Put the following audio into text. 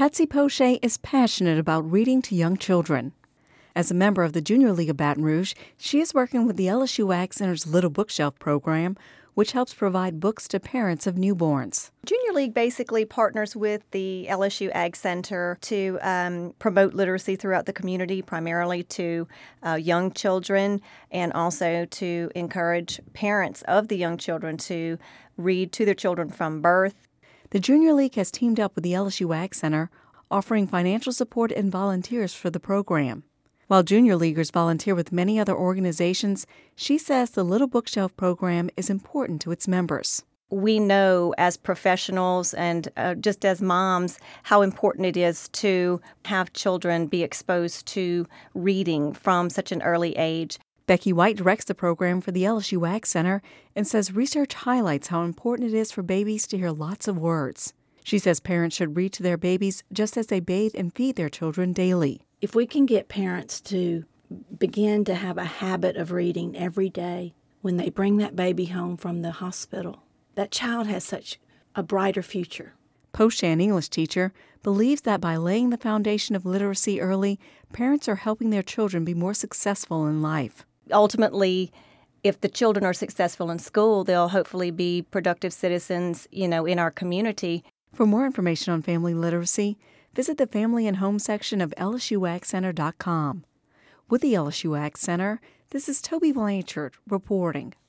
Patsy Poche is passionate about reading to young children. As a member of the Junior League of Baton Rouge, she is working with the LSU Ag Center's Little Bookshelf program, which helps provide books to parents of newborns. Junior League basically partners with the LSU Ag Center to promote literacy throughout the community, primarily to young children, and also to encourage parents of the young children to read to their children from birth. The Junior League has teamed up with the LSU Ag Center, offering financial support and volunteers for the program. While Junior Leaguers volunteer with many other organizations, she says the Little Bookshelf program is important to its members. We know as professionals and just as moms how important it is to have children be exposed to reading from such an early age. Becky White directs the program for the LSU Ag Center and says research highlights how important it is for babies to hear lots of words. She says parents should read to their babies just as they bathe and feed their children daily. If we can get parents to begin to have a habit of reading every day when they bring that baby home from the hospital, that child has such a brighter future. Poche, an English teacher, believes that by laying the foundation of literacy early, parents are helping their children be more successful in life. Ultimately, if the children are successful in school, they'll hopefully be productive citizens, in our community. For more information on family literacy, visit the Family and Home section of lsuagcenter.com. With the LSU Ag Center, this is Toby Blanchard reporting.